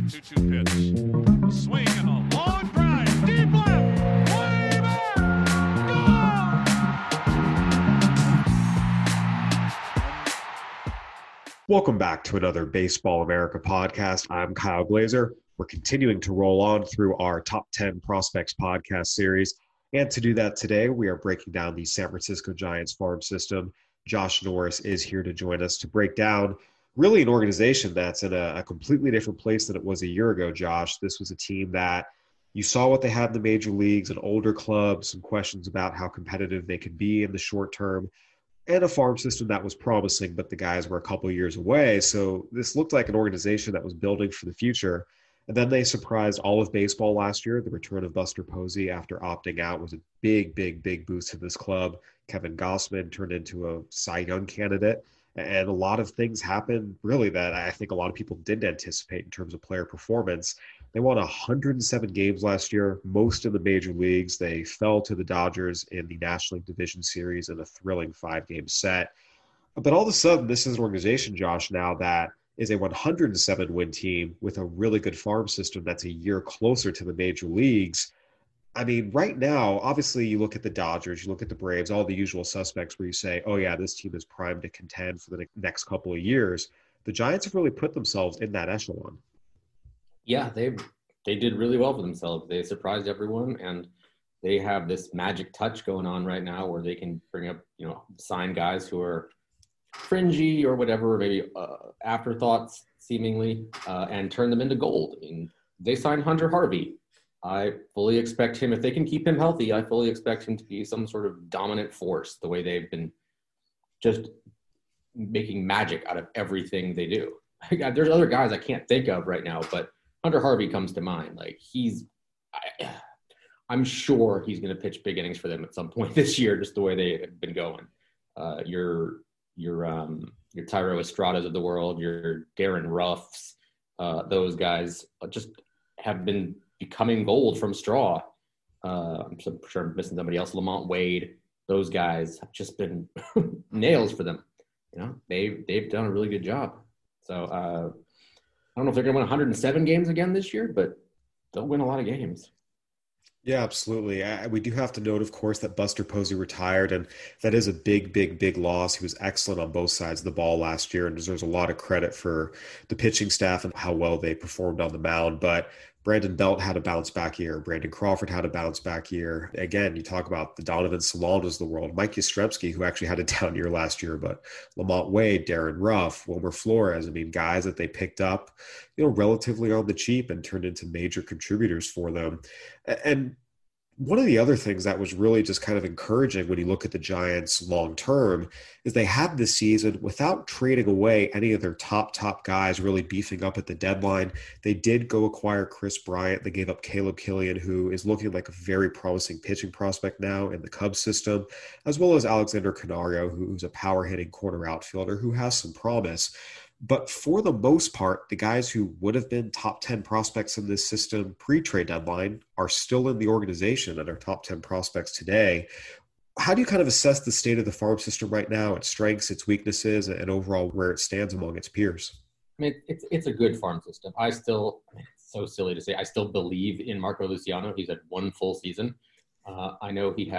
2-2 pitch. A swing and a long drive. Deep left. Way back. Gone! Welcome back to another Baseball America podcast. I'm Kyle Glazer. We're continuing to roll on through our Top 10 Prospects podcast series. And to do that today, we are breaking down the San Francisco Giants farm system. Josh Norris is here to join us to break down really an organization that's in a completely different place than it was a year ago, Josh. This was a team that you saw what they had in the major leagues, an older club, some questions about how competitive they could be in the short term, and a farm system that was promising, but the guys were a couple of years away. So this looked like an organization that was building for the future. And then they surprised all of baseball last year. The return of Buster Posey after opting out was a big boost to this club. Kevin Gausman turned into a Cy Young candidate. And a lot of things happened, really, that I think a lot of people didn't anticipate in terms of player performance. They won 107 games last year, most in the major leagues. They fell to the Dodgers in the National League Division Series in a thrilling 5-game set. But all of a sudden, this is an organization, Josh, now that is a 107-win team with a really good farm system that's a year closer to the major leagues. I mean, right now, obviously, you look at the Dodgers, you look at the Braves, all the usual suspects where you say, oh, yeah, this team is primed to contend for the next couple of years. The Giants have really put themselves in that echelon. Yeah, they did really well for themselves. They surprised everyone, and they have this magic touch going on right now where they can bring up, sign guys who are fringy or whatever, maybe afterthoughts seemingly, and turn them into gold. I mean, they signed Hunter Harvey. I fully expect him, if they can keep him healthy, I fully expect him to be some sort of dominant force, the way they've been just making magic out of everything they do. There's other guys I can't think of right now, but Hunter Harvey comes to mind. Like, I'm sure he's going to pitch big innings for them at some point this year, just the way they have been going. Your Thairo Estradas of the world, your Darren Ruffs, those guys just have been becoming gold from straw. I'm sure I'm missing somebody else. Lamont Wade, those guys have just been nails for them. They've done a really good job. So I don't know if they're going to win 107 games again this year, but they'll win a lot of games. Yeah, absolutely. We do have to note, of course, that Buster Posey retired, and that is a big loss. He was excellent on both sides of the ball last year and deserves a lot of credit for the pitching staff and how well they performed on the mound. But Brandon Belt had a bounce-back year. Brandon Crawford had a bounce-back year. Again, you talk about the Donovan Solonas of the world. Mike Yastrzemski, who actually had a down year last year, but Lamont Wade, Darren Ruff, Wilmer Flores, guys that they picked up, relatively on the cheap and turned into major contributors for them. And one of the other things that was really just kind of encouraging when you look at the Giants long term is they had this season without trading away any of their top guys, really beefing up at the deadline. They did go acquire Chris Bryant. They gave up Caleb Killian, who is looking like a very promising pitching prospect now in the Cubs system, as well as Alexander Canario, who's a power hitting corner outfielder who has some promise. But for the most part, the guys who would have been top 10 prospects in this system pre-trade deadline are still in the organization and are top 10 prospects today. How do you kind of assess the state of the farm system right now, its strengths, its weaknesses, and overall where it stands among its peers? I mean, it's a good farm system. It's so silly to say, I still believe in Marco Luciano. He's had one full season. I know he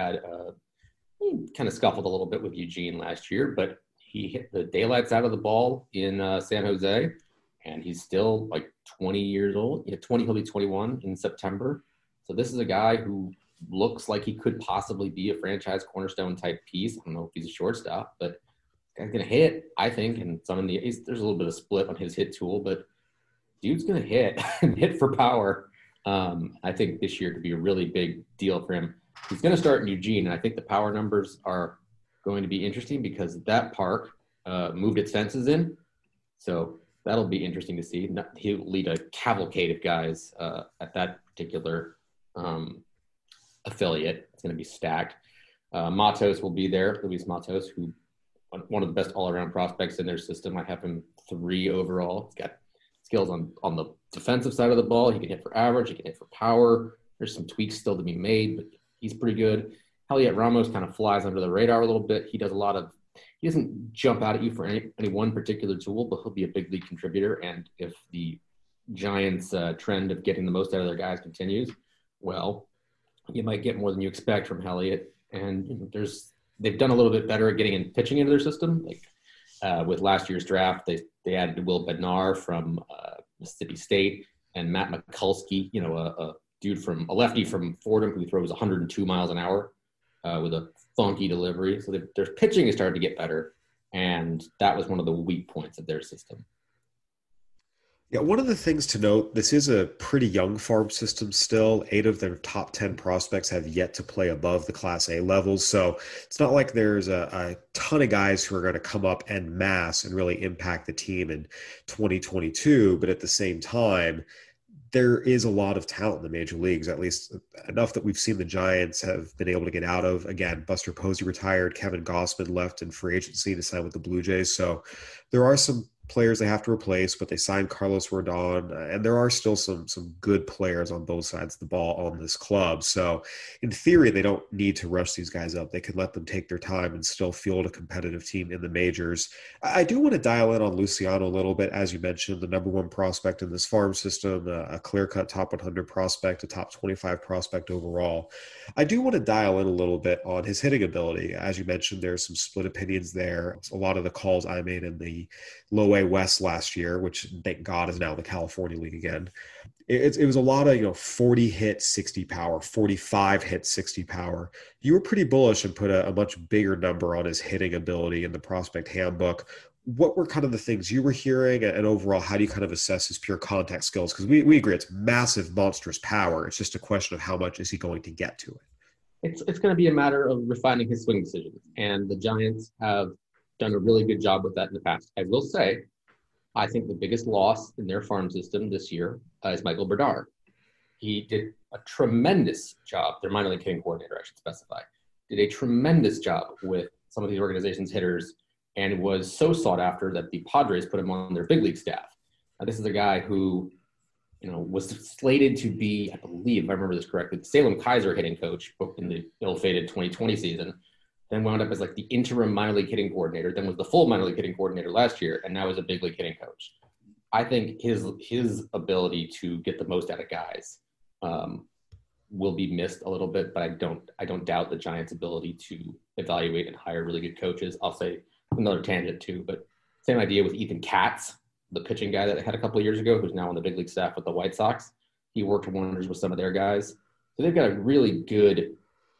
kind of scuffled a little bit with Eugene last year, but he hit the daylights out of the ball in San Jose, and he's still like 20 years old. He'll be 21 in September. So this is a guy who looks like he could possibly be a franchise cornerstone type piece. I don't know if he's a shortstop, but guy's going to hit, I think, and there's a little bit of split on his hit tool, but dude's going to hit and hit for power. I think this year could be a really big deal for him. He's going to start in Eugene, and I think the power numbers are going to be interesting because that park moved its fences in. So that'll be interesting to see. He'll lead a cavalcade of guys at that particular affiliate. It's going to be stacked. Matos will be there, Luis Matos, who one of the best all-around prospects in their system. I have him 3 overall. He's got skills on the defensive side of the ball. He can hit for average. He can hit for power. There's some tweaks still to be made, but he's pretty good. Heliot Ramos kind of flies under the radar a little bit. He doesn't jump out at you for any one particular tool, but he'll be a big league contributor. And if the Giants' trend of getting the most out of their guys continues, well, you might get more than you expect from Elliott. And they've done a little bit better at getting in pitching into their system. Like with last year's draft, they added Will Bednar from Mississippi State and Matt Mikulski, a lefty from Fordham who throws 102 miles an hour with a funky delivery. So their pitching has started to get better, and that was one of the weak points of their system. Yeah, one of the things to note, this is a pretty young farm system still. 8 of their top 10 prospects have yet to play above the Class A levels. So it's not like there's a ton of guys who are going to come up en masse and really impact the team in 2022. But at the same time, there is a lot of talent in the major leagues, at least enough that we've seen the Giants have been able to get out of. Again, Buster Posey retired, Kevin Gossman left in free agency to sign with the Blue Jays. So there are some players they have to replace, but they signed Carlos Rodon, and there are still some good players on both sides of the ball on this club. So in theory, they don't need to rush these guys up. They can let them take their time and still field a competitive team in the majors. I do want to dial in on Luciano a little bit. As you mentioned, the number 1 prospect in this farm system, a clear-cut top 100 prospect, a top 25 prospect overall. I do want to dial in a little bit on his hitting ability. As you mentioned, there's some split opinions there. A lot of the calls I made in the Low A West last year, which thank God is now the California League again. It was a lot of 40 hit 60 power, 45 hit 60 power. You were pretty bullish and put a much bigger number on his hitting ability in the prospect handbook. What were kind of the things you were hearing, and overall, how do you kind of assess his pure contact skills? Because we agree it's massive, monstrous power. It's just a question of how much is he going to get to it. It's going to be a matter of refining his swing decisions, and the Giants have done a really good job with that in the past. I will say, I think the biggest loss in their farm system this year is Michael Bernard. He did a tremendous job. Their minor league hitting coordinator, I should specify, did a tremendous job with some of these organizations' hitters, and was so sought after that the Padres put him on their big league staff. Now, this is a guy who, was slated to be, I believe, if I remember this correctly, the Salem Kaiser hitting coach in the ill-fated 2020 season. Then wound up as like the interim minor league hitting coordinator, then was the full minor league hitting coordinator last year, and now is a big league hitting coach. I think his ability to get the most out of guys will be missed a little bit, but I don't doubt the Giants' ability to evaluate and hire really good coaches. I'll say another tangent too, but same idea with Ethan Katz, the pitching guy that they had a couple of years ago, who's now on the big league staff with the White Sox. He worked wonders with some of their guys. So they've got a really good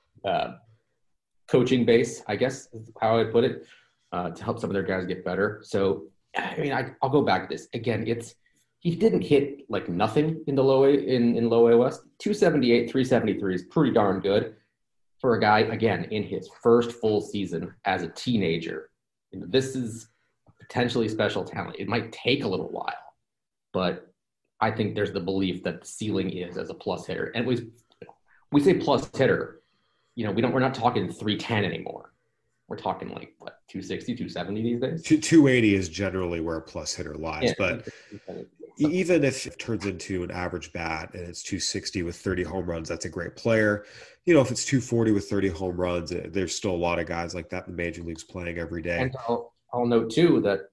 coaching base, I guess is how I would put it, to help some of their guys get better. So, I mean, I'll go back to this again. He didn't hit like nothing in the low A in low A West. 278, 373 is pretty darn good for a guy, again, in his first full season as a teenager. This is a potentially special talent. It might take a little while, but I think there's the belief that the ceiling is as a plus hitter. And we say plus hitter, we're not talking 310 anymore. We're talking like, 260, 270 these days? 280 is generally where a plus hitter lies. Yeah. But even if it turns into an average bat and it's 260 with 30 home runs, that's a great player. If it's 240 with 30 home runs, there's still a lot of guys like that in the major leagues playing every day. And I'll note, too, that,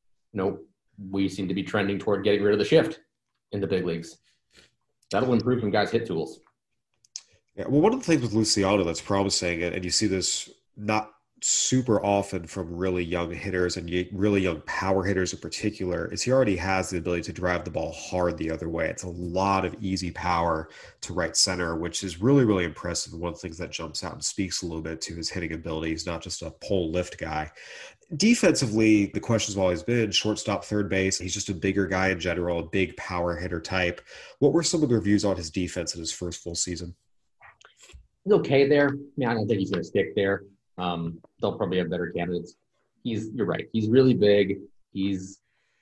we seem to be trending toward getting rid of the shift in the big leagues. That'll improve some guys' hit tools. Yeah, well, one of the things with Luciano that's promising, and you see this not super often from really young hitters and really young power hitters in particular, is he already has the ability to drive the ball hard the other way. It's a lot of easy power to right center, which is really, really impressive. And one of the things that jumps out and speaks a little bit to his hitting ability. He's not just a pole lift guy. Defensively, the question's always been shortstop, third base. He's just a bigger guy in general, a big power hitter type. What were some of the reviews on his defense in his first full season? He's okay there. I mean, I don't think he's going to stick there. They'll probably have better candidates. You're right. He's really big. He's,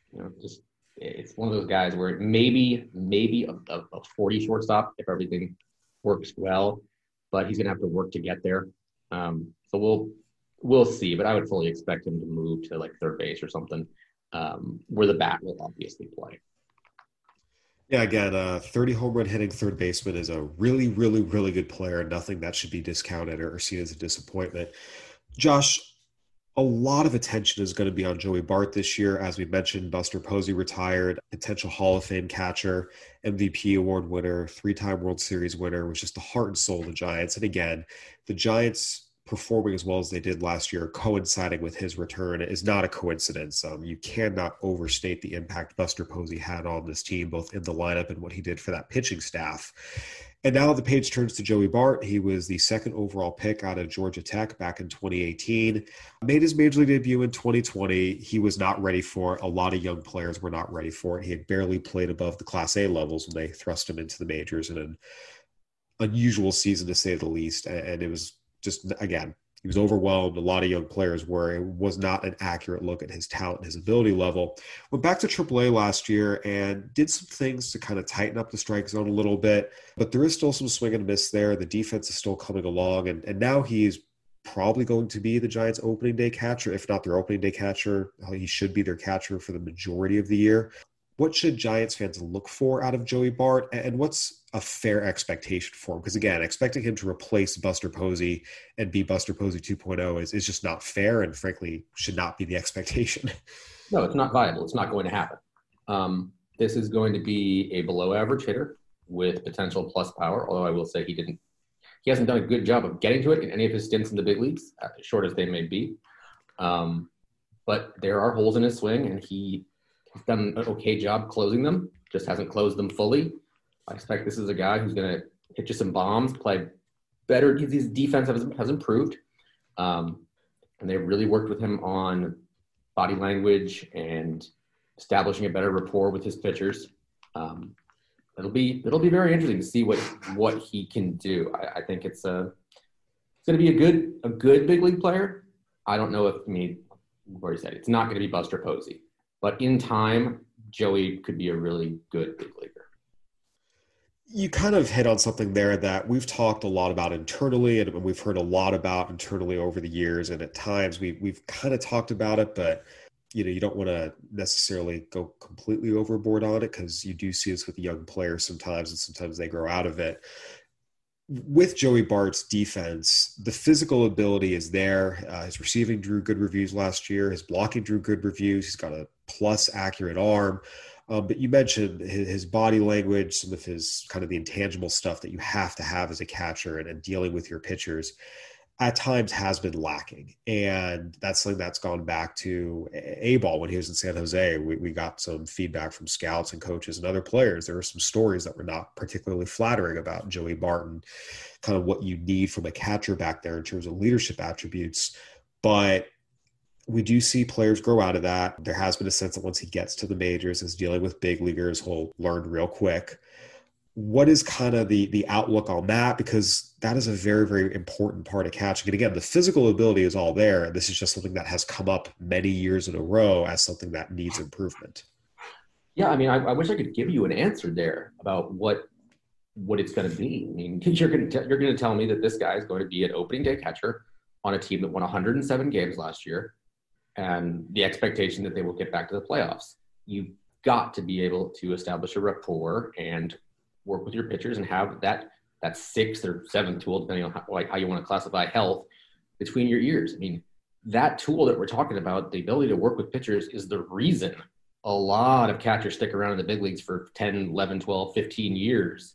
it's one of those guys where maybe a 40 shortstop if everything works well, but he's going to have to work to get there. So we'll see, but I would fully expect him to move to like third base or something, where the bat will obviously play. Yeah, again, 30 home run hitting third baseman is a really, really, really good player. Nothing that should be discounted or seen as a disappointment. Josh, A lot of attention is going to be on Joey Bart this year. As we mentioned, Buster Posey retired, potential Hall of Fame catcher, MVP award winner, three-time World Series winner, was just the heart and soul of the Giants. And again, the Giants performing as well as they did last year, coinciding with his return, is not a coincidence. You cannot overstate the impact Buster Posey had on this team, both in the lineup and what he did for that pitching staff. And now the page turns to Joey Bart. He was the second overall pick out of Georgia Tech back in 2018. Made his major league debut in 2020. He was not ready for it. A lot of young players were not ready for it. He had barely played above the Class A levels when they thrust him into the majors in an unusual season, to say the least. And it was just, again, he was overwhelmed. A lot of young players were. It was not an accurate look at his talent and his ability level. Went back to AAA last year and did some things to kind of tighten up the strike zone a little bit, but there is still some swing and miss there. The defense is still coming along, and now he's probably going to be the Giants' opening day catcher. If not their opening day catcher, he should be their catcher for the majority of the year. What should Giants fans look for out of Joey Bart, and what's a fair expectation for him? Because again, expecting him to replace Buster Posey and be Buster Posey 2.0 is just not fair, and frankly should not be the expectation. No, it's not viable. It's not going to happen. This is going to be a below average hitter with potential plus power, although I will say he hasn't done a good job of getting to it in any of his stints in the big leagues, as short as they may be. But there are holes in his swing, and he's done an okay job closing them, just hasn't closed them fully. I expect this is a guy who's going to hit you some bombs, play better. His defense has improved. And they've really worked with him on body language and establishing a better rapport with his pitchers. It'll be very interesting to see what he can do. I think it's going to be a good big league player. I don't know we've already said it's not going to be Buster Posey. But in time, Joey could be a really good big leaguer. You kind of hit on something there that we've talked a lot about internally, and we've heard a lot about internally over the years. And at times we've kind of talked about it, but you don't want to necessarily go completely overboard on it, because you do see this with young players sometimes, and sometimes they grow out of it. With Joey Bart's defense, the physical ability is there. His receiving drew good reviews last year. His blocking drew good reviews. He's got a plus accurate arm. But you mentioned his body language, some of his kind of the intangible stuff that you have to have as a catcher and dealing with your pitchers at times has been lacking. And that's something that's gone back to A-ball when he was in San Jose. We got some feedback from scouts and coaches and other players. There were some stories that were not particularly flattering about Joey Barton, kind of what you need from a catcher back there in terms of leadership attributes. But we do see players grow out of that. There has been a sense that once he gets to the majors, is dealing with big leaguers, he'll learn real quick. What is kind of the outlook on that? Because that is a very, very important part of catching. And again, the physical ability is all there. This is just something that has come up many years in a row as something that needs improvement. Yeah, I wish I could give you an answer there about what it's going to be. You're going to tell me that this guy is going to be an opening day catcher on a team that won 107 games last year, and the expectation that they will get back to the playoffs. You've got to be able to establish a rapport and work with your pitchers and have that sixth or seventh tool, depending on how you want to classify health, between your ears. That tool that we're talking about, the ability to work with pitchers, is the reason a lot of catchers stick around in the big leagues for 10, 11, 12, 15 years,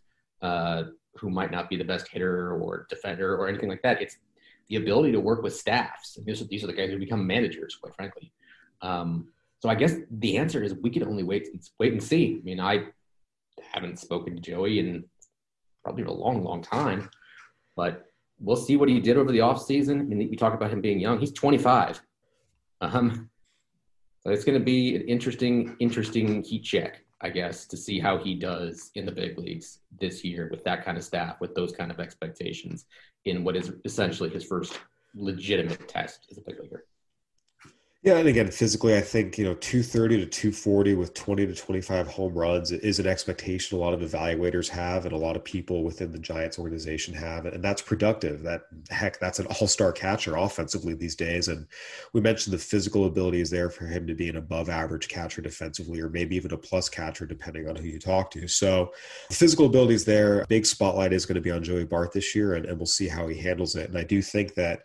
who might not be the best hitter or defender or anything like that. It's the ability to work with staffs. These are the guys who become managers, quite frankly. So I guess the answer is we can only wait and see. I haven't spoken to Joey in probably a long, long time, but we'll see what he did over the offseason. We talk about him being young. He's 25. So it's going to be an interesting heat check, I guess, to see how he does in the big leagues this year with that kind of staff, with those kind of expectations, in what is essentially his first legitimate test as a big leaguer. Yeah, and again, physically, I think 230 to 240 with 20 to 25 home runs is an expectation a lot of evaluators have, and a lot of people within the Giants organization have, and that's productive. That's an all-star catcher offensively these days. And we mentioned the physical ability is there for him to be an above-average catcher defensively, or maybe even a plus catcher depending on who you talk to. So the physical ability is there. A big spotlight is going to be on Joey Bart this year, and we'll see how he handles it. And I do think that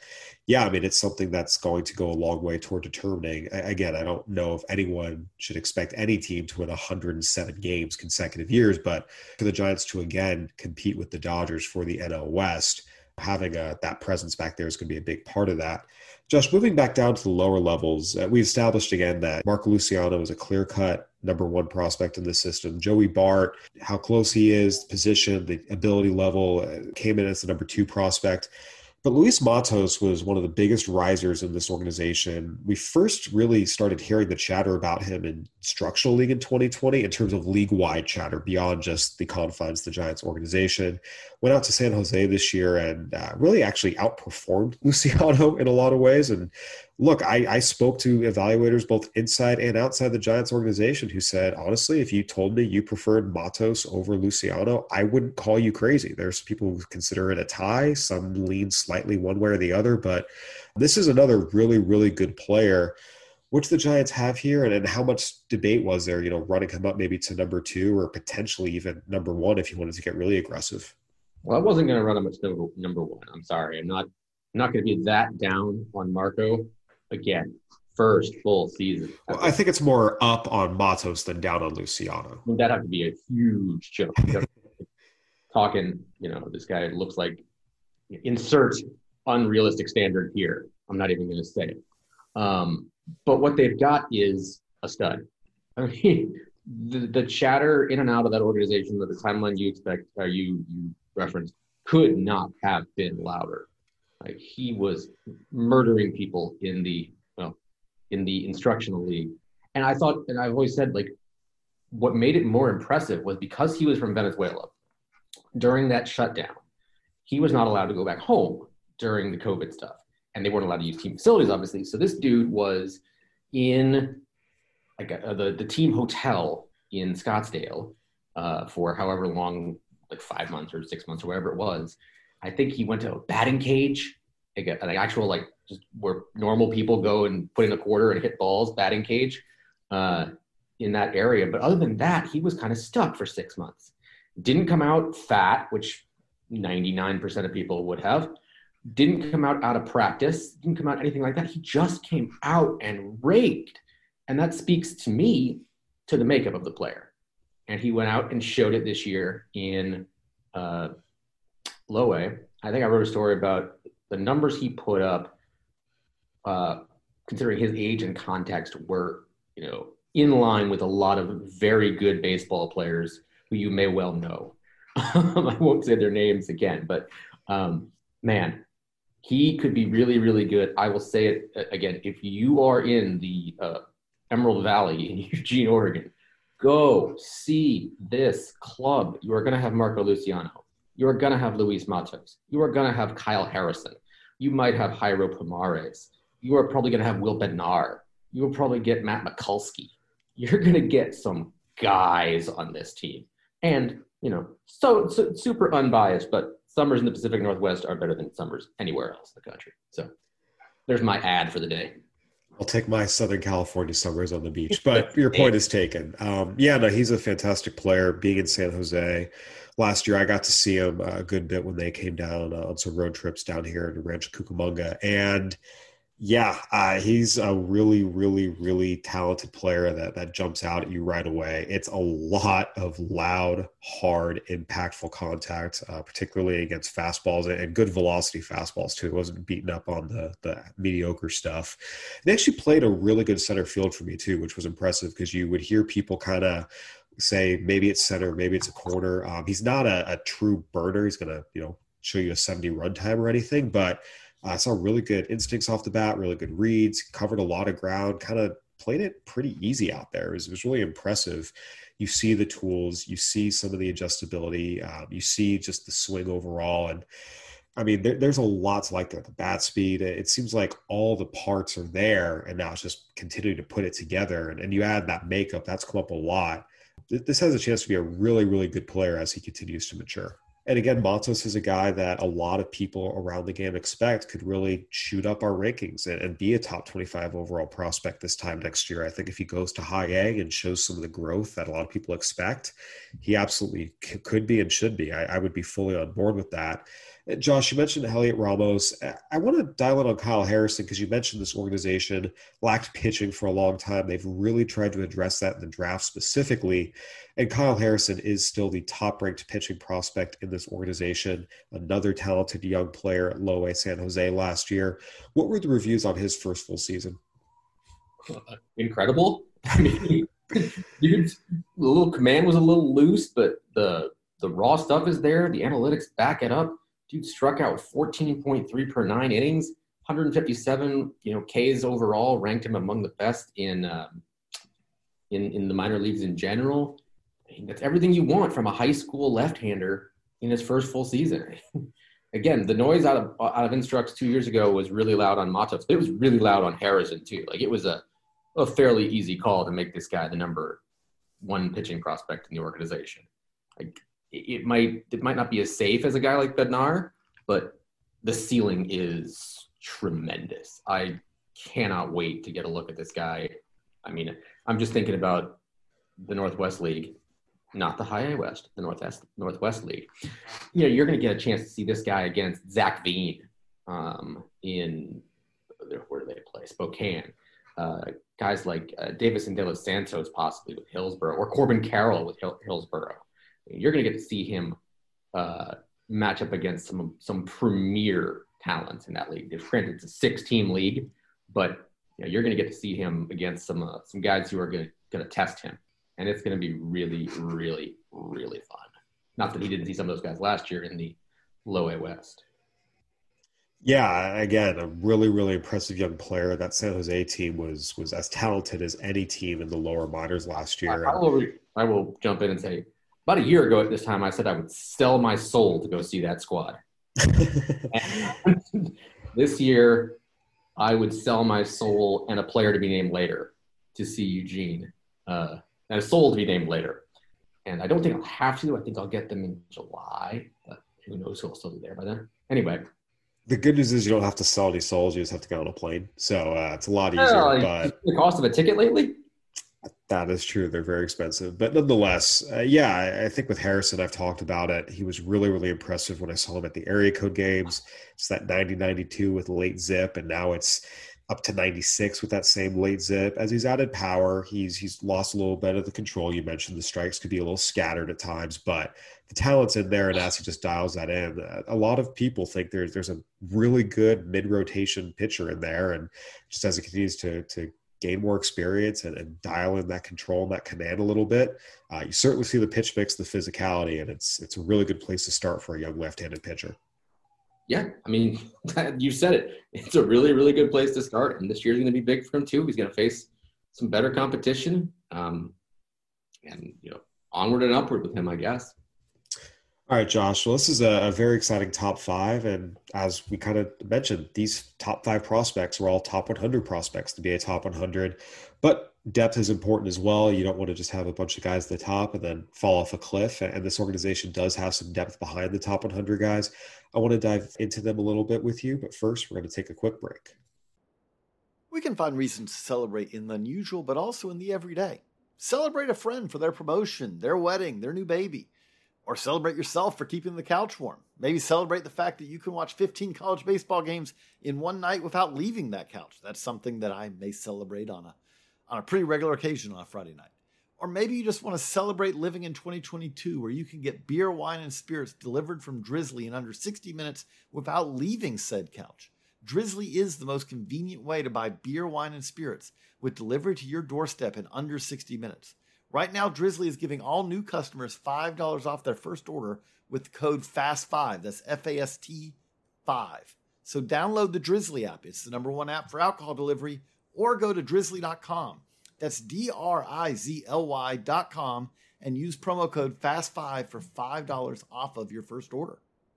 yeah, I mean, it's something that's going to go a long way toward determining. Again, I don't know if anyone should expect any team to win 107 games consecutive years, but for the Giants to again compete with the Dodgers for the NL West, having that presence back there is going to be a big part of that. Josh, moving back down to the lower levels, we established again that Marco Luciano is a clear-cut number one prospect in the system. Joey Bart, how close he is, position, the ability level, came in as the number two prospect. But Luis Matos was one of the biggest risers in this organization. We first really started hearing the chatter about him in Instructional League in 2020 in terms of league-wide chatter beyond just the confines of the Giants organization. Went out to San Jose this year and really actually outperformed Luciano in a lot of ways. And look, I spoke to evaluators both inside and outside the Giants organization who said, honestly, if you told me you preferred Matos over Luciano, I wouldn't call you crazy. There's people who consider it a tie. Some lean slightly one way or the other, but this is another really, really good player. Which the Giants have here, and how much debate was there, running him up maybe to number two or potentially even number one if you wanted to get really aggressive? Well, I wasn't going to run him at number one. I'm sorry. I'm not going to be that down on Marco again. First full season. Well, I think it's more up on Matos than down on Luciano. That'd have to be a huge jump. Talking, this guy looks like insert unrealistic standard here. I'm not even going to say it. But what they've got is a stud. I mean, the chatter in and out of that organization, the timeline you referenced, could not have been louder. Like, he was murdering people in the instructional league. And I thought, and I've always said, like, what made it more impressive was because he was from Venezuela. During that shutdown, he was not allowed to go back home during the COVID stuff. And they weren't allowed to use team facilities, obviously. So this dude was in the team hotel in Scottsdale for however long, like 5 months or 6 months or whatever it was. I think he went to a batting cage, an actual, just where normal people go and put in a quarter and hit balls, batting cage in that area. But other than that, he was kind of stuck for 6 months. Didn't come out fat, which 99% of people would have. Didn't come out of practice, didn't come out anything like that. He just came out and raked. And that speaks to me to the makeup of the player. And he went out and showed it this year in Low A. I think I wrote a story about the numbers he put up, considering his age and context, were, in line with a lot of very good baseball players who you may well know. I won't say their names again, but man, he could be really, really good. I will say it again. If you are in the Emerald Valley in Eugene, Oregon, go see this club. You are going to have Marco Luciano. You are going to have Luis Matos. You are going to have Kyle Harrison. You might have Jairo Pomares. You are probably going to have Will Bednar. You will probably get Matt Mikulski. You're going to get some guys on this team. And, so super unbiased, but summers in the Pacific Northwest are better than summers anywhere else in the country. So there's my ad for the day. I'll take my Southern California summers on the beach, but your point is taken. He's a fantastic player. Being in San Jose last year, I got to see him a good bit when they came down on some road trips down here to Rancho Cucamonga. And he's a really, really, really talented player that jumps out at you right away. It's a lot of loud, hard, impactful contact, particularly against fastballs and good velocity fastballs too. It wasn't beaten up on the mediocre stuff. They actually played a really good center field for me too, which was impressive because you would hear people kind of say maybe it's center, maybe it's a corner. He's not a true burner. He's going to show you a 70 run time or anything, but I saw really good instincts off the bat, really good reads, covered a lot of ground, kind of played it pretty easy out there. It was really impressive. You see the tools, you see some of the adjustability, you see just the swing overall. And I mean, there's a lot to like there. The bat speed, it seems like all the parts are there, and now it's just continuing to put it together. And you add that makeup, that's come up a lot. This has a chance to be a really, really good player as he continues to mature. And again, Matos is a guy that a lot of people around the game expect could really shoot up our rankings and be a top 25 overall prospect this time next year. I think if he goes to high A and shows some of the growth that a lot of people expect, he absolutely could be and should be. I would be fully on board with that. Josh, you mentioned Elliot Ramos. I want to dial in on Kyle Harrison because you mentioned this organization lacked pitching for a long time. They've really tried to address that in the draft specifically. And Kyle Harrison is still the top-ranked pitching prospect in this organization, another talented young player at Low A San Jose last year. What were the reviews on his first full season? Incredible. I mean, dude, the little command was a little loose, but the raw stuff is there. The analytics back it up. Dude struck out 14.3 per 9 innings, 157, Ks overall, ranked him among the best in the minor leagues in general. I mean, that's everything you want from a high school left-hander in his first full season. Again, the noise out of Instructs 2 years ago was really loud on Matos. It was really loud on Harrison too. Like, it was a fairly easy call to make this guy the number one pitching prospect in the organization. Like, it might not be as safe as a guy like Bednar, but the ceiling is tremendous. I cannot wait to get a look at this guy. I mean, I'm just thinking about the Northwest League, not the High A West, the Northwest League. You're going to get a chance to see this guy against Zach Veen in where do they play? Spokane. Guys like Davison De Los Santos possibly with Hillsborough, or Corbin Carroll with Hillsborough. You're going to get to see him match up against some premier talent in that league. Granted, it's a 6-team league, but you're going to get to see him against some guys who are going to test him, and it's going to be really, really, really fun. Not that he didn't see some of those guys last year in the Low A West. Yeah, again, a really, really impressive young player. That San Jose team was as talented as any team in the lower minors last year. I will jump in and say, about a year ago at this time, I said I would sell my soul to go see that squad. And this year, I would sell my soul and a player to be named later to see Eugene, and a soul to be named later. And I don't think I'll have to. I think I'll get them in July, but who knows who will still be there by then. Anyway. The good news is you don't have to sell any souls. You just have to get on a plane. So it's a lot easier. But the cost of a ticket lately? That is true. They're very expensive. But nonetheless, I think with Harrison, I've talked about it. He was really, really impressive when I saw him at the area code games. It's that 90-92 with late zip, and now it's up to 96 with that same late zip. As he's added power, he's lost a little bit of the control. You mentioned the strikes could be a little scattered at times, but the talent's in there, and as he just dials that in, a lot of people think there's a really good mid-rotation pitcher in there, and just as he continues to gain more experience and dial in that control and that command a little bit, you certainly see the pitch mix, the physicality, and it's a really good place to start for a young left-handed pitcher. Yeah, I mean, you said it. It's a really, really good place to start, and this year's going to be big for him too. He's going to face some better competition, and onward and upward with him, I guess. All right, Josh. Well, this is a very exciting top 5, and as we kind of mentioned, these top 5 prospects were all top 100 prospects to be a top 100, but depth is important as well. You don't want to just have a bunch of guys at the top and then fall off a cliff, and this organization does have some depth behind the top 100 guys. I want to dive into them a little bit with you, but first we're going to take a quick break. We can find reasons to celebrate in the unusual, but also in the everyday. Celebrate a friend for their promotion, their wedding, their new baby. Or celebrate yourself for keeping the couch warm. Maybe celebrate the fact that you can watch 15 college baseball games in one night without leaving that couch. That's something that I may celebrate on a pretty regular occasion on a Friday night. Or maybe you just want to celebrate living in 2022, where you can get beer, wine, and spirits delivered from Drizzly in under 60 minutes without leaving said couch. Drizzly is the most convenient way to buy beer, wine, and spirits, with delivery to your doorstep in under 60 minutes. Right now, Drizzly is giving all new customers $5 off their first order with the code FAST5. That's FAST 5. So download the Drizzly app. It's the #1 app for alcohol delivery, or go to drizzly.com. That's DRIZLY.com and use promo code FAST5 for $5 off of your first order.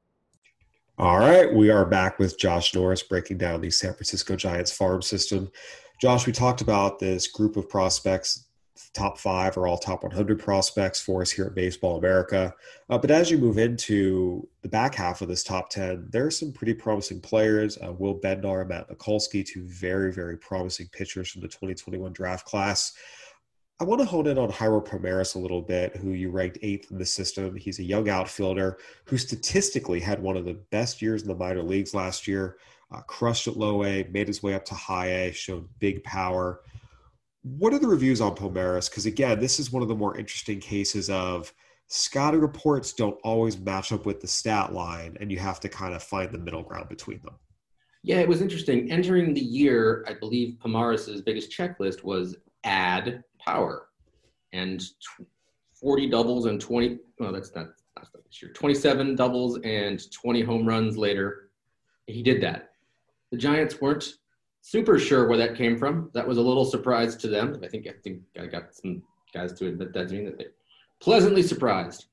All right, we are back with Josh Norris breaking down the San Francisco Giants farm system. Josh, we talked about this group of prospects. Top 5 are all top 100 prospects for us here at Baseball America. But as you move into the back half of this top 10, there are some pretty promising players. Will Bednar, Matt Mikulski, 2 very, very promising pitchers from the 2021 draft class. I want to hone in on Jairo Pomares a little bit, who you ranked 8th in the system. He's a young outfielder who statistically had one of the best years in the minor leagues last year, crushed at low A, made his way up to high A, showed big power. What are the reviews on Pomares? Because again, this is one of the more interesting cases of scouting reports don't always match up with the stat line, and you have to kind of find the middle ground between them. Yeah, it was interesting. Entering the year, I believe Pomares' biggest checklist was add power. And 40 doubles and 20, well, that's not this year, 27 doubles and 20 home runs later, he did that. The Giants weren't super sure where that came from. That was a little surprise to them. I think I got some guys to admit that to me, that they're pleasantly surprised.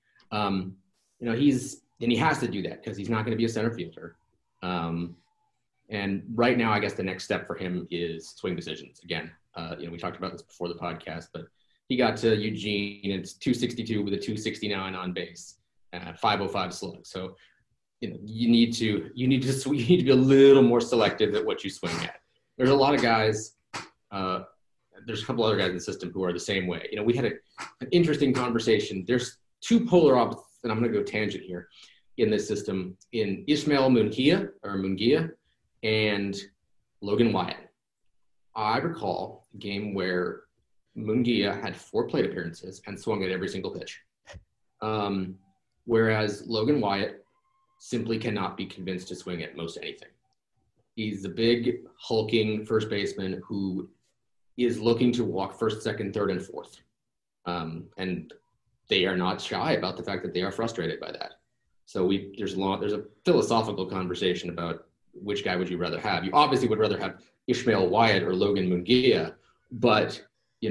He has to do that because he's not going to be a center fielder. And right now, I guess the next step for him is swing decisions. Again, we talked about this before the podcast, but he got to Eugene. It's 262 with a 269 on base, 505 slug. So, you need to be a little more selective at what you swing at. There's a lot of guys. There's a couple other guys in the system who are the same way. We had an interesting conversation. There's two polar opposites, and I'm going to go tangent here in this system, in Ismael Munguia and Logan Wyatt. I recall a game where Munguia had 4 plate appearances and swung at every single pitch. Whereas Logan Wyatt simply cannot be convinced to swing at most anything. He's a big, hulking first baseman who is looking to walk first, second, third, and fourth. And they are not shy about the fact that they are frustrated by that. So there's a philosophical conversation about which guy would you rather have. You obviously would rather have Ismael Wyatt or Logan Munguia, but,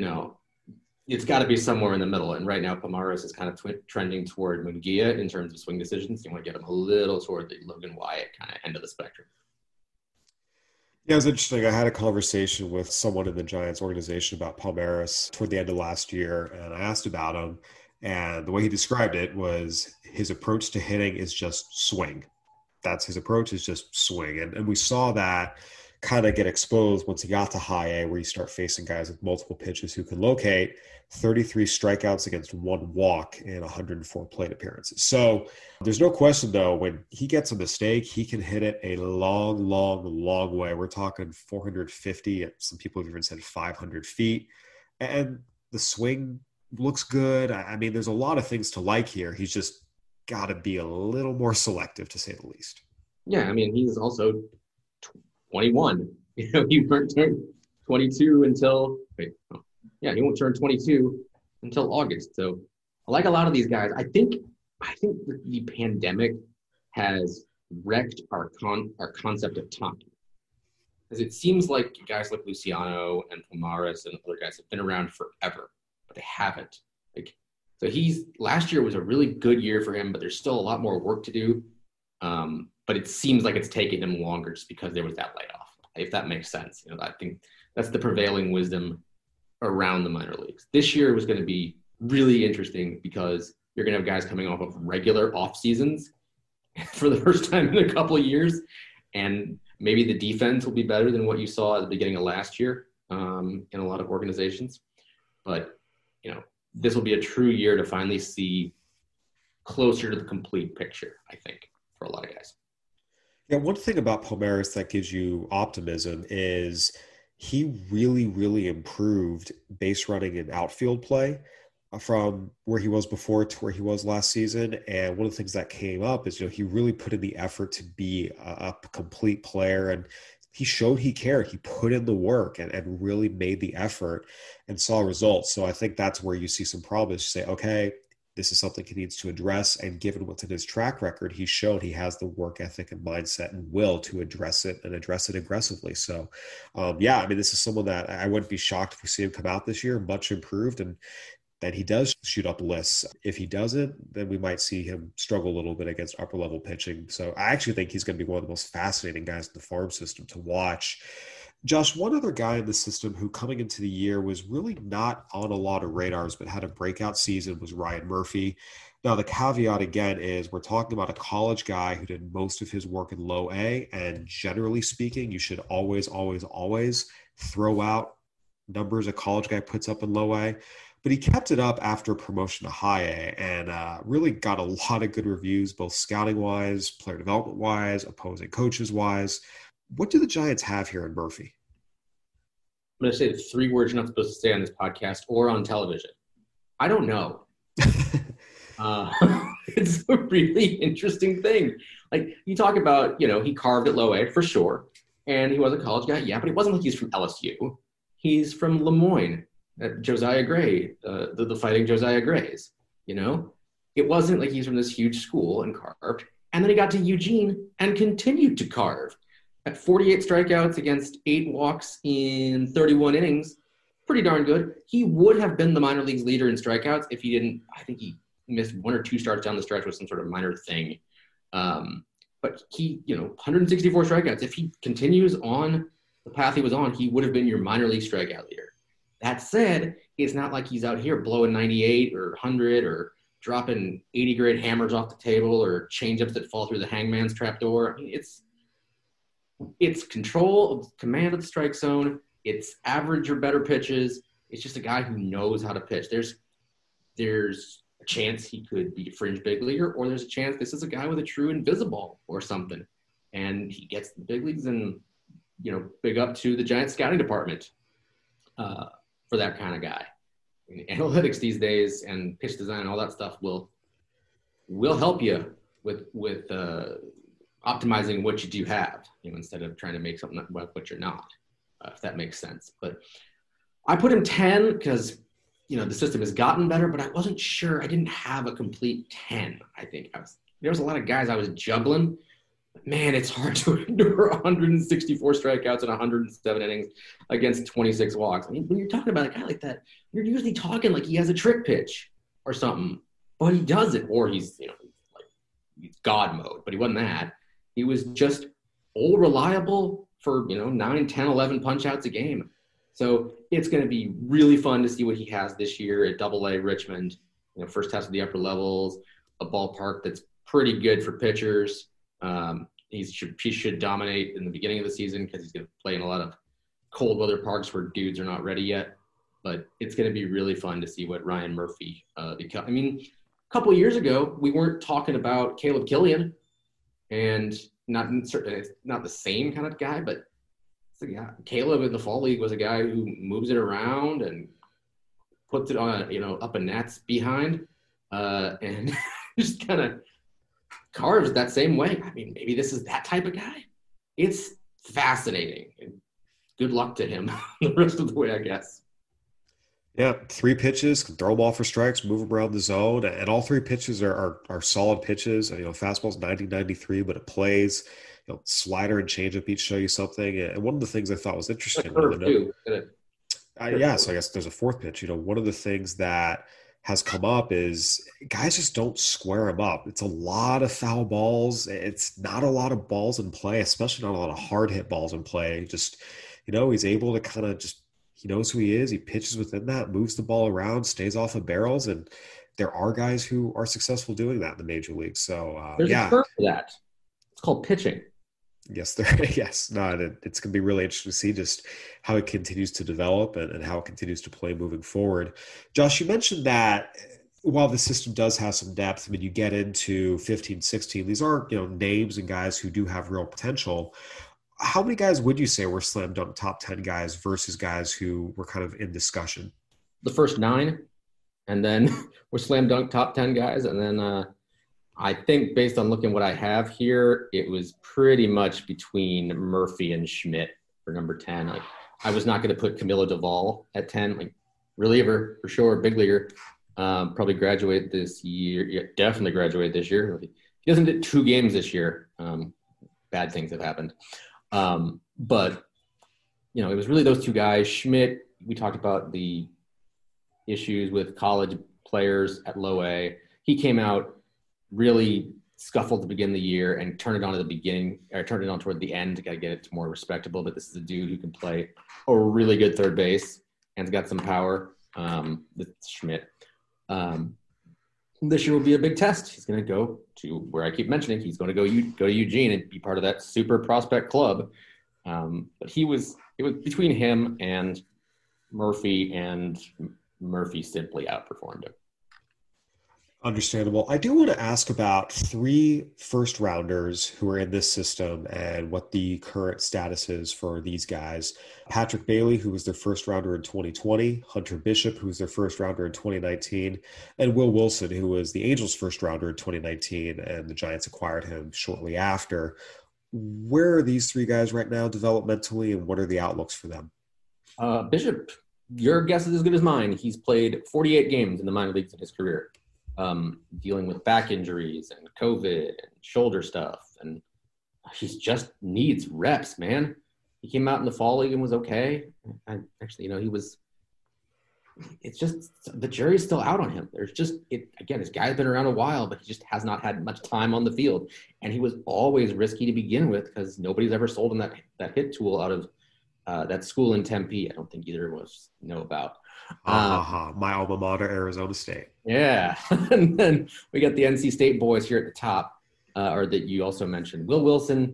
it's got to be somewhere in the middle. And right now, Pomares is kind of trending toward Munguia in terms of swing decisions. You want to get him a little toward the Logan Wyatt kind of end of the spectrum. Yeah, it was interesting. I had a conversation with someone in the Giants organization about Pomares toward the end of last year, and I asked about him. And the way he described it was his approach to hitting is just swing. That's his approach, is just swing. And we saw that kind of get exposed once he got to high A, where you start facing guys with multiple pitches who can locate. 33 strikeouts against 1 walk in 104 plate appearances. So there's no question, though, when he gets a mistake, he can hit it a long, long, long way. We're talking 450, and some people have even said 500 feet. And the swing looks good. I mean, there's a lot of things to like here. He's just got to be a little more selective, to say the least. Yeah, I mean, he's also 21. He won't turn 22 until he won't turn 22 until August. So I like a lot of these guys. I think the pandemic has wrecked our concept of time, because it seems like guys like Luciano and Pomares and other guys have been around forever, but they haven't. So last year was a really good year for him, but there's still a lot more work to do. But it seems like it's taking him longer just because there was that layoff, if that makes sense. I think that's the prevailing wisdom around the minor leagues. This year was going to be really interesting because you're going to have guys coming off of regular off seasons for the first time in a couple of years. And maybe the defense will be better than what you saw at the beginning of last year in a lot of organizations. But, this will be a true year to finally see closer to the complete picture, I think, for a lot of guys. Yeah, one thing about Pomares that gives you optimism is he really, really improved base running and outfield play from where he was before to where he was last season. And one of the things that came up is, he really put in the effort to be a complete player, and he showed he cared. He put in the work and really made the effort and saw results. So I think that's where you see some problems. You say, okay, this is something he needs to address. And given what's in his track record, he's shown he has the work ethic and mindset and will to address it and address it aggressively. So, this is someone that I wouldn't be shocked if we see him come out this year much improved, and that he does shoot up lists. If he doesn't, then we might see him struggle a little bit against upper level pitching. So I actually think he's going to be one of the most fascinating guys in the farm system to watch. Josh, one other guy in the system who coming into the year was really not on a lot of radars but had a breakout season was Ryan Murphy. Now, the caveat again is we're talking about a college guy who did most of his work in low A, and generally speaking, you should always, always, always throw out numbers a college guy puts up in low A, but he kept it up after promotion to high A and really got a lot of good reviews, both scouting-wise, player development-wise, opposing coaches-wise. What do the Giants have here in Murphy? I'm going to say 3 words you're not supposed to say on this podcast or on television. I don't know. It's a really interesting thing. Like, you talk about, he carved at low A for sure, and he was a college guy. Yeah, but it wasn't like he's from LSU. He's from Lemoyne, Josiah Gray, the Fighting Josiah Grays. It wasn't like he's from this huge school and carved. And then he got to Eugene and continued to carve. At 48 strikeouts against 8 walks in 31 innings, pretty darn good. He would have been the minor leagues leader in strikeouts if he didn't. I think he missed 1 or 2 starts down the stretch with some sort of minor thing. But he, 164 strikeouts. If he continues on the path he was on, he would have been your minor league strikeout leader. That said, it's not like he's out here blowing 98 or 100 or dropping 80 grade hammers off the table or changeups that fall through the hangman's trapdoor. I mean, it's control of command of the strike zone. It's average or better pitches. It's just a guy who knows how to pitch. There's a chance he could be a fringe big leaguer, or there's a chance this is a guy with a true invisible or something. And he gets the big leagues, and, big up to the Giants scouting department for that kind of guy. I mean, analytics these days and pitch design and all that stuff will help you with optimizing what you do have, instead of trying to make something what you're not, if that makes sense. But I put him 10 because, the system has gotten better, but I wasn't sure. I didn't have a complete 10, I think. There was a lot of guys I was juggling. But man, it's hard to endure 164 strikeouts and 107 innings against 26 walks. I mean, when you're talking about a guy like that, you're usually talking like he has a trick pitch or something, but he doesn't, or he's, he's God mode, but he wasn't that. He was just old reliable for, 9, 10, 11 punch outs a game. So it's going to be really fun to see what he has this year at Double-A Richmond. First test of the upper levels, a ballpark that's pretty good for pitchers. He should dominate in the beginning of the season because he's going to play in a lot of cold weather parks where dudes are not ready yet. But it's going to be really fun to see what Ryan Murphy becomes. I mean, a couple of years ago, we weren't talking about Caleb Killian, and not the same kind of guy, but Caleb in the fall league was a guy who moves it around and puts it on, up a Nats behind, and just kind of carves that same way. I mean, maybe this is that type of guy. It's fascinating. And good luck to him the rest of the way, I guess. Yeah, 3 pitches, can throw them all for strikes, move them around the zone, and all 3 pitches are solid pitches. Fastball's 90-93, but it plays. Slider and changeup each show you something. And one of the things I thought was interesting. So I guess there's a 4th pitch. One of the things that has come up is guys just don't square him up. It's a lot of foul balls. It's not a lot of balls in play, especially not a lot of hard hit balls in play. Just, he's able to kind of just, he knows who he is. He pitches within that, moves the ball around, stays off of barrels. And there are guys who are successful doing that in the major leagues. So, there's a term for that. It's called pitching. Yes, it's going to be really interesting to see just how it continues to develop and how it continues to play moving forward. Josh, you mentioned that while the system does have some depth, I mean, you get into 15, 16, these are, names and guys who do have real potential. How many guys would you say were slam dunk top 10 guys versus guys who were kind of in discussion? The first 9, and then we're slam dunk top 10 guys. And then I think based on looking what I have here, it was pretty much between Murphy and Schmidt for number 10. Like, I was not going to put Camilo Duvall at 10, like reliever for sure, big leaguer. Probably graduate this year. Yeah, definitely graduate this year. He doesn't get 2 games this year. Bad things have happened. But, it was really those 2 guys. Schmidt, we talked about the issues with college players at low A. He came out, really scuffled to begin the year and turned it on at the beginning, or turned it on toward the end to get it more respectable. But this is a dude who can play a really good third base and's got some power. That's Schmidt. This year will be a big test. He's going to go to where I keep mentioning. He's going to go to Eugene and be part of that super prospect club. But it was between him and Murphy, and Murphy simply outperformed him. Understandable. I do want to ask about 3 first rounders who are in this system and what the current status is for these guys. Patrick Bailey, who was their first rounder in 2020, Hunter Bishop, who was their first rounder in 2019, and Will Wilson, who was the Angels' first rounder in 2019, and the Giants acquired him shortly after. Where are these 3 guys right now developmentally, and what are the outlooks for them? Bishop, your guess is as good as mine. He's played 48 games in the minor leagues in his career. Dealing with back injuries and COVID and shoulder stuff. And he just needs reps, man. He came out in the fall league and was okay. It's just the jury's still out on him. This guy's been around a while, but he just has not had much time on the field. And he was always risky to begin with because nobody's ever sold him that hit tool out of that school in Tempe. I don't think either of us know about. My alma mater, Arizona State. Yeah. And then we got the NC State boys here at the top, or that you also mentioned. Will Wilson,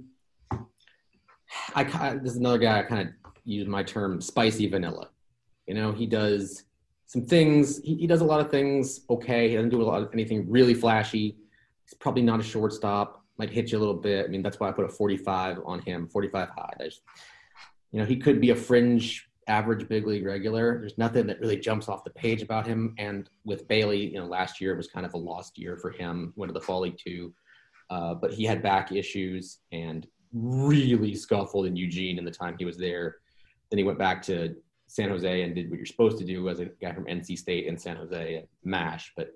this is another guy I kind of use my term spicy vanilla. He does some things. He does a lot of things okay. He doesn't do anything really flashy. He's probably not a shortstop. Might hit you a little bit. I mean, that's why I put a 45 on him, 45 high. He could be a fringe average big league regular. There's nothing that really jumps off the page about him. And with Bailey, last year was kind of a lost year for him. Went to the fall league too, but he had back issues and really scuffled in Eugene in the time he was there. Then he went back to San Jose and did what you're supposed to do as a guy from NC State and San Jose at MASH. But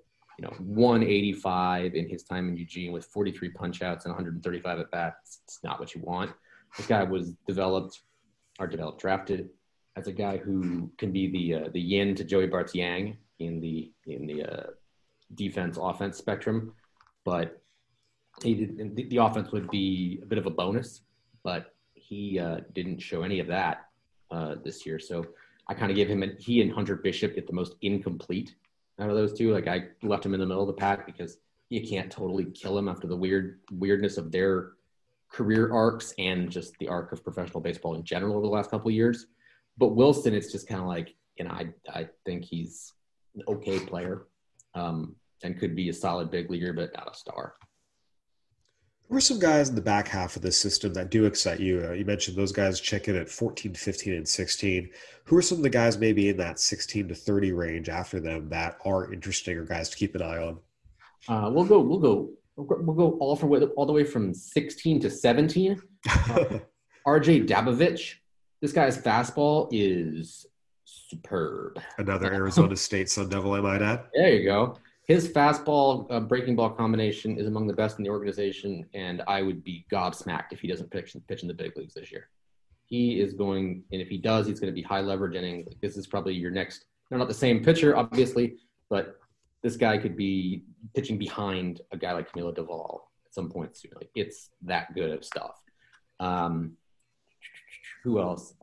185 in his time in Eugene with 43 punch outs and 135 at bats. It's not what you want. This guy was drafted as a guy who can be the yin to Joey Bart's yang in the defense offense spectrum, but the offense would be a bit of a bonus, but he didn't show any of that this year. So I kind of give him he and Hunter Bishop get the most incomplete out of those two. Like I left him in the middle of the pack because you can't totally kill him after the weirdness of their career arcs and just the arc of professional baseball in general over the last couple of years. But Wilson, it's just kind of like, I think he's an okay player and could be a solid big leaguer, but not a star. Who are some guys in the back half of this system that do excite you? You mentioned those guys check in at 14, 15, and 16. Who are some of the guys maybe in that 16 to 30 range after them that are interesting or guys to keep an eye on? We'll go all the way from 16 to 17. RJ Dabovich. This guy's fastball is superb. Another Arizona State Sun Devil, I might add. There you go. His fastball breaking ball combination is among the best in the organization, and I would be gobsmacked if he doesn't pitch in the big leagues this year. He is going, and if he does, he's going to be high leverage innings. This is probably your next. They're not the same pitcher, obviously, but this guy could be pitching behind a guy like Camilo Doval at some point soon. Like, it's that good of stuff. Who else?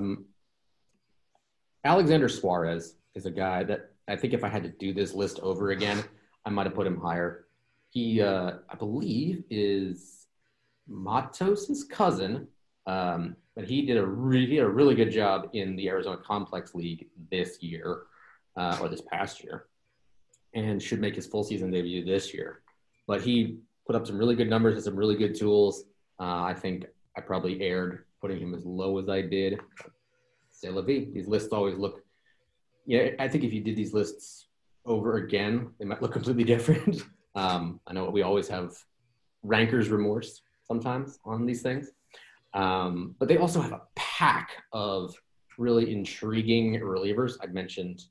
Alexander Suarez is a guy that I think if I had to do this list over again, I might have put him higher. He, I believe, is Matos' cousin, but he did a really good job in the Arizona Complex League this year, or this past year, and should make his full season debut this year. But he put up some really good numbers and some really good tools. I think I probably erred putting him as low as I did. C'est la vie. These lists always look, I think if you did these lists over again, they might look completely different. I know we always have ranker's remorse sometimes on these things. But they also have a pack of really intriguing relievers. I mentioned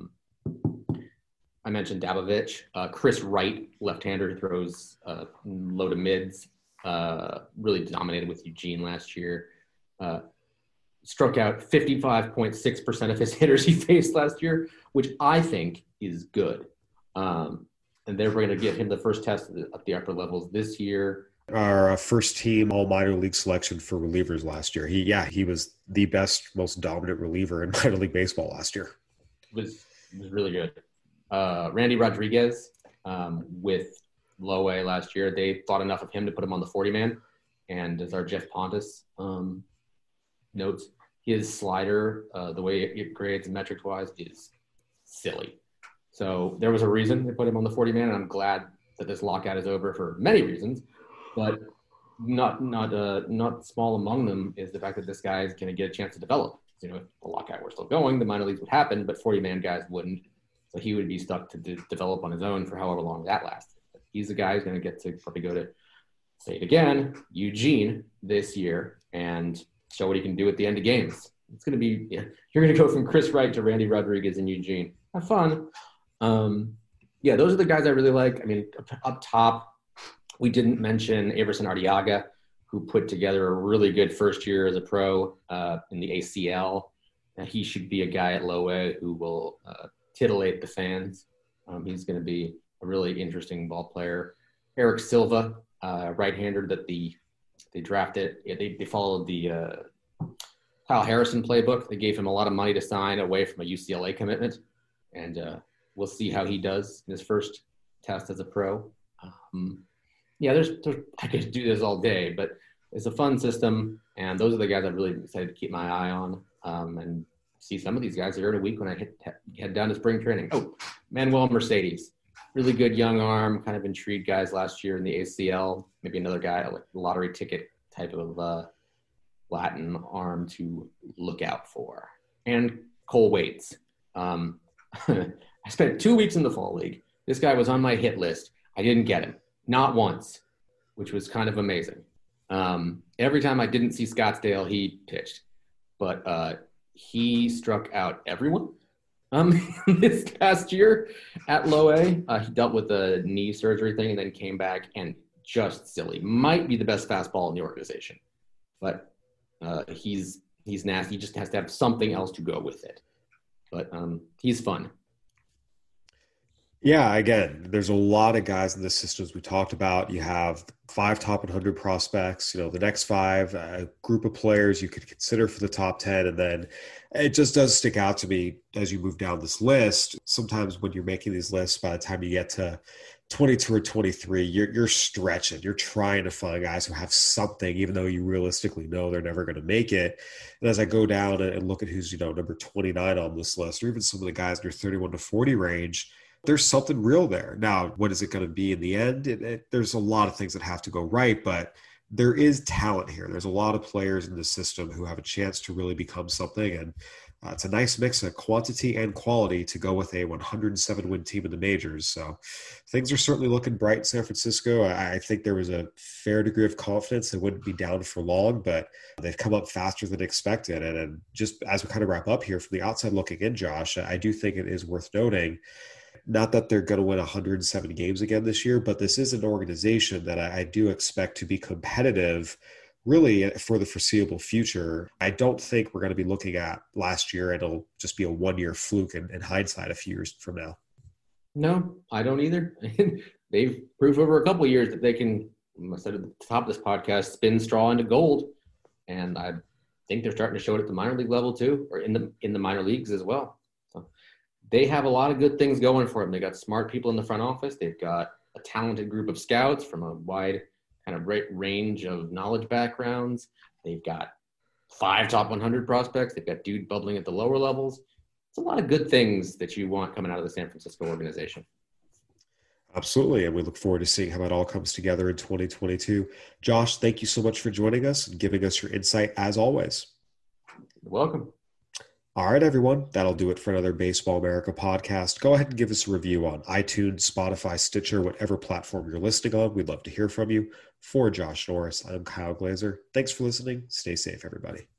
Dabovich, Chris Wright, left-hander who throws low to mids, really dominated with Eugene last year. Struck out 55.6% of his hitters he faced last year, which I think is good. And they're going to give him the first test at the upper levels this year. Our first team all minor league selection for relievers last year. He was the best, most dominant reliever in minor league baseball last year. It was really good. Randy Rodriguez with low A last year. They thought enough of him to put him on the 40-man. And as our Jeff Pontus notes, his slider, the way it grades metrics-wise, is silly. So there was a reason they put him on the 40-man, and I'm glad that this lockout is over for many reasons. But not small among them is the fact that this guy is going to get a chance to develop. If the lockout were still going, the minor leagues would happen, but 40-man guys wouldn't. So he would be stuck to develop on his own for however long that lasts. He's the guy who's going to get to probably go to, say it again, Eugene this year and show what he can do at the end of games. It's going to be, you're going to go from Chris Wright to Randy Rodriguez in Eugene. Have fun. Those are the guys I really like. I mean, up top, we didn't mention Everson Arteaga, who put together a really good first year as a pro in the ACL. He should be a guy at low A who will titillate the fans. He's going to be a really interesting ball player. Eric Silva, right-hander that they drafted. They followed the Kyle Harrison playbook. They gave him a lot of money to sign away from a UCLA commitment, and we'll see how he does in his first test as a pro. I could do this all day, but it's a fun system, and those are the guys I'm really excited to keep my eye on and see some of these guys here in a week when I head down to spring training. Oh, Manuel Mercedes, really good young arm, kind of intrigued guys last year in the ACL. Maybe another guy, like lottery ticket type of Latin arm to look out for. And Cole Waits. I spent 2 weeks in the fall league. This guy was on my hit list. I didn't get him. Not once, which was kind of amazing. Every time I didn't see Scottsdale, he pitched. But he struck out everyone this past year at low A. He dealt with a knee surgery thing and then came back and just silly. Might be the best fastball in the organization. But he's nasty. He just has to have something else to go with it. But he's fun. Yeah, again, there's a lot of guys in the systems we talked about. You have 5 top 100 prospects, the next 5, a group of players you could consider for the top 10. And then it just does stick out to me as you move down this list. Sometimes when you're making these lists, by the time you get to 22 or 23, you're stretching. You're trying to find guys who have something, even though you realistically know they're never going to make it. And as I go down and look at who's, number 29 on this list, or even some of the guys in your 31 to 40 range, there's something real there. Now, what is it going to be in the end? There's a lot of things that have to go right, but there is talent here. There's a lot of players in the system who have a chance to really become something, and it's a nice mix of quantity and quality to go with a 107-win team in the majors. So things are certainly looking bright in San Francisco. I think there was a fair degree of confidence they wouldn't be down for long, but they've come up faster than expected. And just as we kind of wrap up here, from the outside looking in, Josh, I do think it is worth noting, not that they're going to win 107 games again this year, but this is an organization that I do expect to be competitive really for the foreseeable future. I don't think we're going to be looking at last year. It'll just be a one-year fluke in hindsight a few years from now. No, I don't either. They've proved over a couple of years that they can, I said at the top of this podcast, spin straw into gold. And I think they're starting to show it at the minor league level too, or in the minor leagues as well. So they have a lot of good things going for them. They got smart people in the front office. They've got a talented group of scouts from a wide kind of range of knowledge backgrounds. They've got 5 top 100 prospects. They've got dude bubbling at the lower levels. It's a lot of good things that you want coming out of the San Francisco organization. Absolutely, and we look forward to seeing how it all comes together in 2022. Josh, thank you so much for joining us and giving us your insight as always. You're welcome. All right, everyone, that'll do it for another Baseball America podcast. Go ahead and give us a review on iTunes, Spotify, Stitcher, whatever platform you're listening on. We'd love to hear from you. For Josh Norris, I'm Kyle Glazer. Thanks for listening. Stay safe, everybody.